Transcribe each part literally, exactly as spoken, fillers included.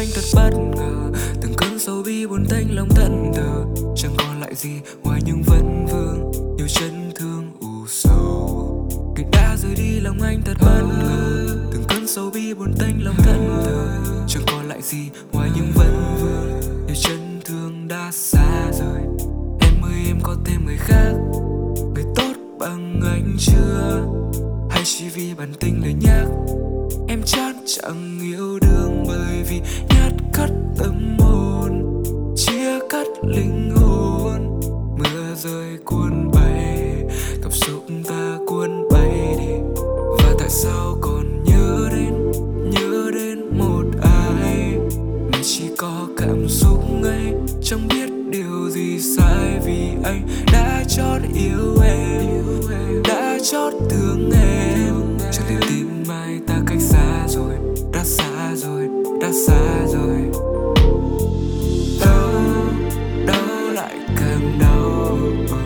anh thật bất ngờ. Từng cơn sầu bi buồn tênh lòng thẫn thờ, chẳng còn lại gì ngoài những vấn vương nhiều chấn thương u sầu. Người đã rời đi lòng anh thật bất ngờ. Từng cơn sầu bi buồn tênh lòng thẫn thờ, chẳng còn lại gì ngoài những vấn vương nhiều chấn thương đã xa rời. Em ơi em có thêm người khác, người tốt bằng anh chưa? Hay chỉ vì bản tính lời nhắc em chắc chẳng yêu đương, bởi vì nhát cắt tâm hồn, chia cắt linh hồn. Mưa rơi cuốn bay, cảm xúc ta cuốn bay đi. Và tại sao còn nhớ đến, nhớ đến một ai mà chỉ có cảm xúc ấy, chẳng biết điều gì sai. Vì anh đã chót yêu em, đã chót thương em, chẳng thể tin mai ta cách xa rồi, đã xa rồi, đã xa rồi. Đau, đau lại càng đau,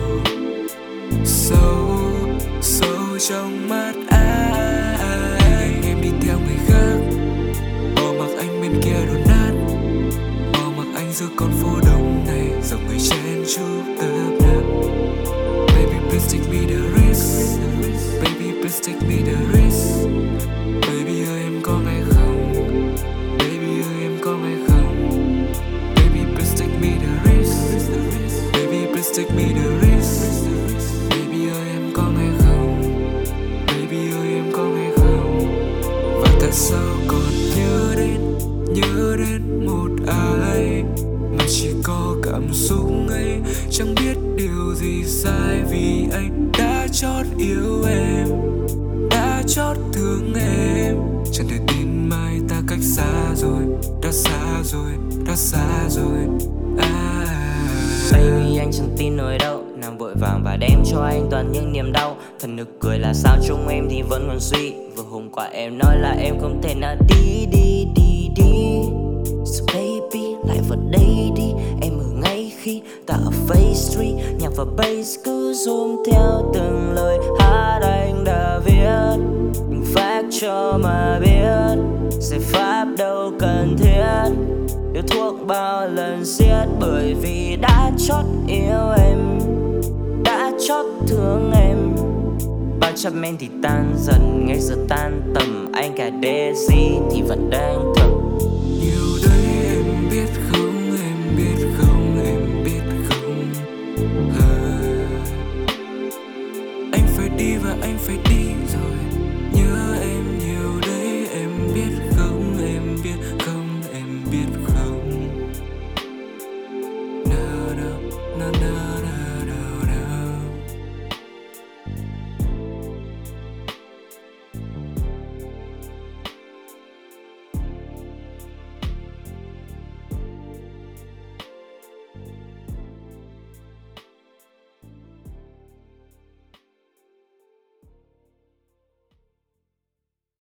sâu, sâu trong mắt anh. Em đi theo người khác, bỏ mặc anh bên kia đổ nát, bỏ mặc anh giữa con phố đông này, dòng người chen chúc tấp nập. Baby please take me the risk, baby please take me the risk. Baby ơi em có nghe không, baby ơi em có nghe không. Baby please take me the risk, baby please take me the risk. Baby ơi em có nghe không, baby ơi em có nghe không. Và tại sao còn nhớ đến, nhớ đến một ai mà chỉ có cảm xúc ấy, chẳng biết điều gì sai. Vì anh đã chót yêu em, đã chót thương em, chẳng thể tin mai ta cách xa rồi, đã xa rồi, đã xa rồi. À. Baby anh chẳng tin nổi đâu, nàng vội vàng và đem cho anh toàn những niềm đau. Thật nực cười là sao trong em thì vẫn còn suy. Vừa hôm qua em nói là em không thể nào đi đi đi đi. So baby lại vào đây đi, em ở ngay khi ta ở Face Street. Nhạc và bass cứ zoom theo từng lời hát anh đã viết. Mình phát cho mà biết, giải pháp đâu cần thiết. Điều thuốc bao lần xiết, bởi vì đã chót yêu em, đã chót thương em. Bao trăm em thì tan dần, ngay giờ tan tầm anh cả Daisy thì vẫn đang thầm